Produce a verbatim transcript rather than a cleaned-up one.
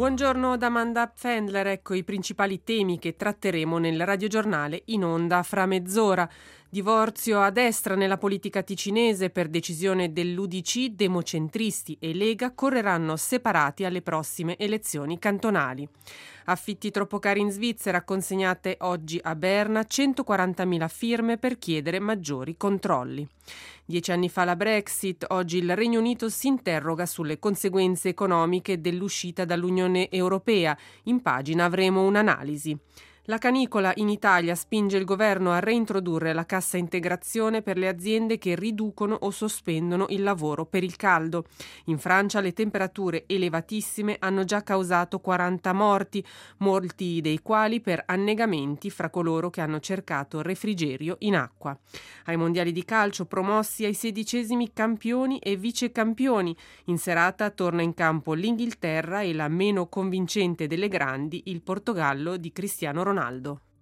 Buongiorno da Amanda Pfändler, ecco i principali temi che tratteremo nel radiogiornale in onda fra mezz'ora. Divorzio a destra nella politica ticinese per decisione dell'U D C, democentristi e Lega correranno separati alle prossime elezioni cantonali. Affitti troppo cari in Svizzera, consegnate oggi a Berna centoquarantamila firme per chiedere maggiori controlli. Dieci anni fa la Brexit, oggi il Regno Unito si interroga sulle conseguenze economiche dell'uscita dall'Unione Europea. In pagina avremo un'analisi. La canicola in Italia spinge il governo a reintrodurre la cassa integrazione per le aziende che riducono o sospendono il lavoro per il caldo. In Francia le temperature elevatissime hanno già causato quaranta morti, molti dei quali per annegamenti fra coloro che hanno cercato refrigerio in acqua. Ai mondiali di calcio promossi ai sedicesimi campioni e vicecampioni. In serata torna in campo l'Inghilterra e la meno convincente delle grandi, il Portogallo di Cristiano Ronaldo. Ronaldo.